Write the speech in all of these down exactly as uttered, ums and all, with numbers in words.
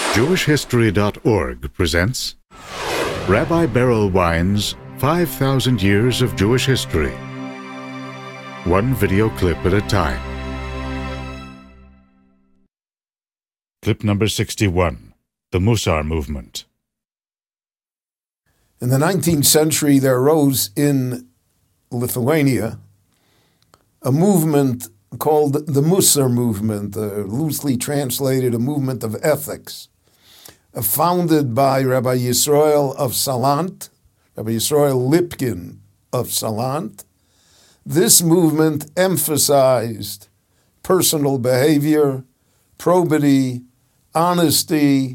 Jewish History dot org presents Rabbi Berel Wein's five thousand Years of Jewish History. One video clip at a time. Clip number sixty-one, the Musar Movement. In the nineteenth century, there arose in Lithuania a movement called the Musar movement, uh, loosely translated a movement of ethics, uh, founded by Rabbi Yisrael of Salant, Rabbi Yisrael Lipkin of Salant. This movement emphasized personal behavior, probity, honesty,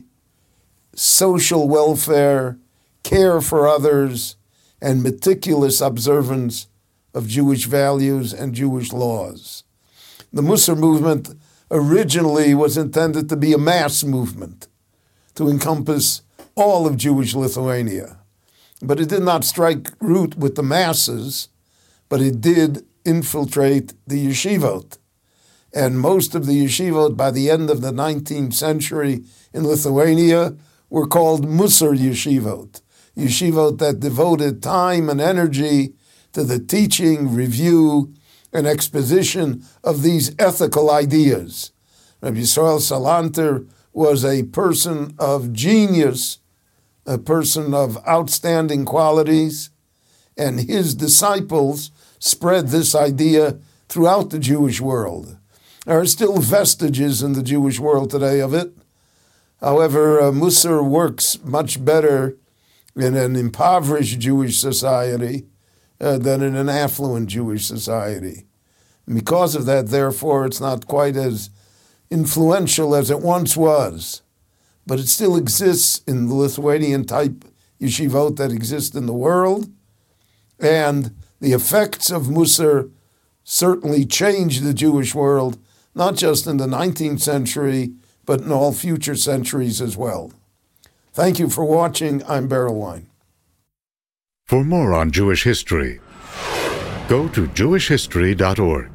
social welfare, care for others, and meticulous observance of Jewish values and Jewish laws. The Musar movement originally was intended to be a mass movement to encompass all of Jewish Lithuania. But it did not strike root with the masses, but it did infiltrate the yeshivot. And most of the yeshivot by the end of the nineteenth century in Lithuania were called Musar yeshivot, yeshivot that devoted time and energy to the teaching, review, and exposition of these ethical ideas. Rabbi Yisrael Salanter was a person of genius, a person of outstanding qualities, and his disciples spread this idea throughout the Jewish world. There are still vestiges in the Jewish world today of it. However, uh, Musar works much better in an impoverished Jewish society uh, than in an affluent Jewish society. And because of that, therefore, it's not quite as influential as it once was. But it still exists in the Lithuanian-type yeshivot that exist in the world. And the effects of Musar certainly changed the Jewish world, not just in the nineteenth century, but in all future centuries as well. Thank you for watching. I'm Berel Wein. For more on Jewish history, go to Jewish History dot org.